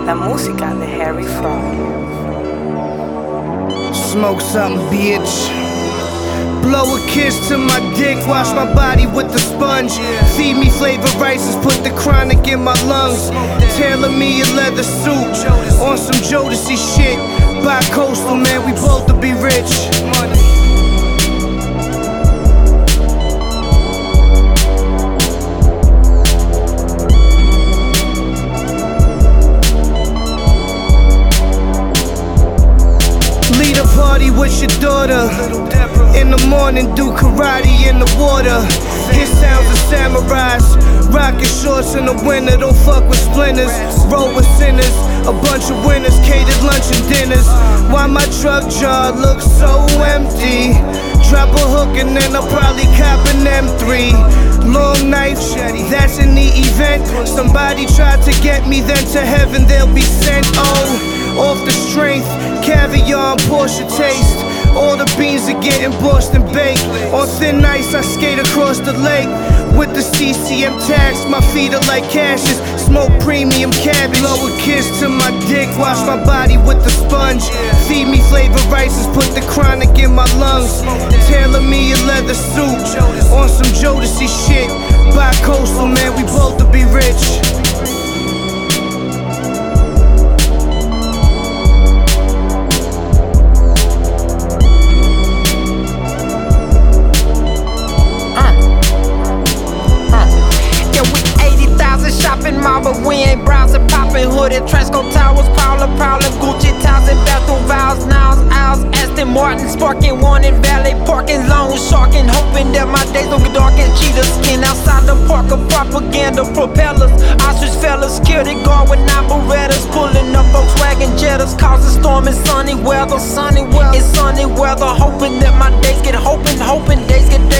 la música de Harry Fraud. Smoke something, bitch. Blow a kiss to my dick, wash my body with the sponge. Feed me flavored rices, put the chronic in my lungs. Tailor me a leather suit, on some Jodeci shit. Bi-coastal, man, we both to be rich. Lead a party with your daughter. In the morning, do karate in the water. Hit sounds of samurais. Rockin' shorts in the winter, don't fuck with splinters. Roll with sinners, a bunch of winners. Catered lunch and dinners. Why my truck jar looks so empty? Drop a hook and then I'll probably cop an M3. Long knife, that's in the event. Somebody tried to get me, then to heaven they'll be sent. Oh, off the strength, caviar and Porsche taste. All the beans are getting Boston baked. On thin ice, I skate across the lake. With the CCM tags, my feet are like cashes. Smoke premium cabbage. Blow a kiss to my dick, wash my body with the sponge. Feed me flavored rices, put the chronic in my lungs. Tailor me a leather suit, on some Jodeci shit. Bi-coastal, man, we both to be rich. Shopping mall, but we ain't browsing, popping hooded Transco towers, prowler, Gucci towels and bathroom vows, nows, owls, Aston Martin, sparking, wanted, valet parking, long sharking, hoping that my days don't get dark and cheetah skin outside the park of propaganda propellers, ostrich fellas, security guard with 9 Berettas, pulling up Volkswagen Jettas, causing storm in sunny weather, it's sunny weather, hoping that my days get hoping days get